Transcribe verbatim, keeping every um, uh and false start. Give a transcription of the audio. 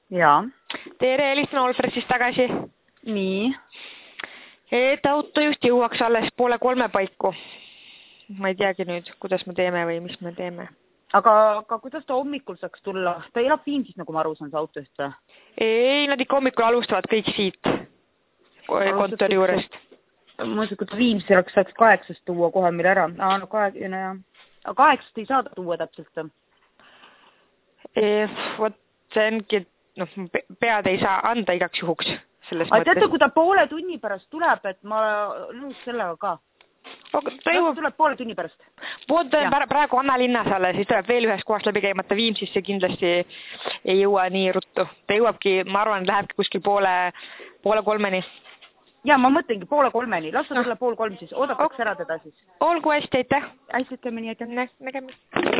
Jaa. Tere, helistan Olfressist tagasi. Nii. Et auto just jõuaks alles poole kolme paiku. Ma ei teagi nüüd, kuidas me teeme või mis me teeme. Aga, aga kuidas ta hommikul saaks tulla? Ta elab Viimsis, nagu ma aru saan, see auto just või? Ei, nad ikka hommikul alustavad kõik siit kontori juurest. Ma mõtlen, kui ta Viimsi oleks, saaks kaheksast tuua kohe meil ära. Aa, no kaheksa, no jah. Aga kaheksast ei saa tuua täpselt. E, võt, see ongi, noh, pead ei saa anda igaks juhuks selles aga mõttes. teate, kui ta poole tunni pärast tuleb, et ma nõus sellega ka. Aga ta jõuab... tuleb poole tunni pärast. Pood on praegu Annalinnas alles, siis tuleb veel ühes kohast läbi käimata Viimsisse, kindlasti ei jõua nii ruttu. Ta jõuabki, ma arvan, et lähebki kuskil poole, poole kolmeni. Ja, ma mõtlengi poole kolmeni. Las ta tulla pool kolm siis. Oodatakse ära teda siis. Olgu hästi, aitäh. Hästi, ütleme nii, aitäh. Nägemist.